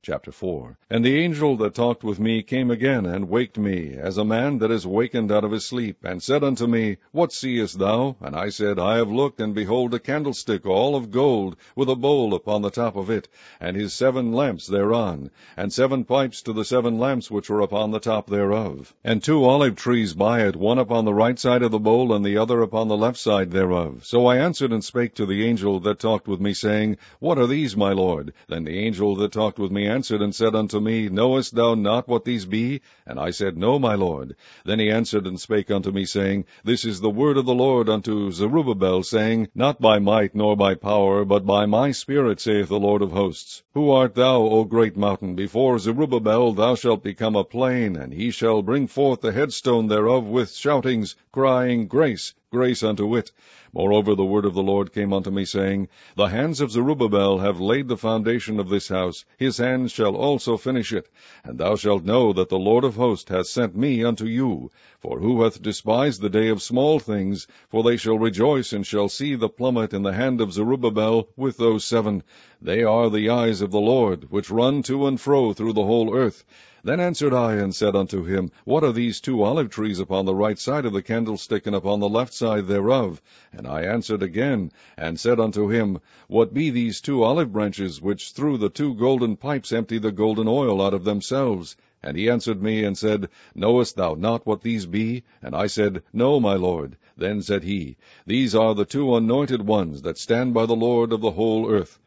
Chapter 4. And the angel that talked with me came again, and waked me, as a man that is wakened out of his sleep, and said unto me, What seest thou? And I said, I have looked, and behold a candlestick all of gold, with a bowl upon the top of it, and his 7 lamps thereon, and 7 pipes to the 7 lamps which were upon the top thereof, and 2 olive trees by it, one upon the right side of the bowl, and the other upon the left side thereof. So I answered and spake to the angel that talked with me, saying, What are these, my Lord? Then the angel that talked with me answered and said unto me, Knowest thou not what these be? And I said, No, my Lord. Then he answered and spake unto me, saying, This is the word of the Lord unto Zerubbabel, saying, Not by might nor by power, but by my Spirit, saith the Lord of hosts. Who art thou, O great mountain? Before Zerubbabel thou shalt become a plain, and he shall bring forth the headstone thereof with shoutings, crying, Grace, grace unto it. Moreover, the word of the Lord came unto me, saying, The hands of Zerubbabel have laid the foundation of this house, his hands shall also finish it. And thou shalt know that the Lord of hosts hath sent me unto you. For who hath despised the day of small things? For they shall rejoice, and shall see the plummet in the hand of Zerubbabel with those 7. They are the eyes of the Lord, which run to and fro through the whole earth. Then answered I, and said unto him, What are these 2 olive trees upon the right side of the candlestick, and upon the left side thereof? And I answered again, and said unto him, What be these 2 olive branches, which through the 2 golden pipes empty the golden oil out of themselves? And he answered me, and said, Knowest thou not what these be? And I said, No, my Lord. Then said he, These are the 2 anointed ones that stand by the Lord of the whole earth.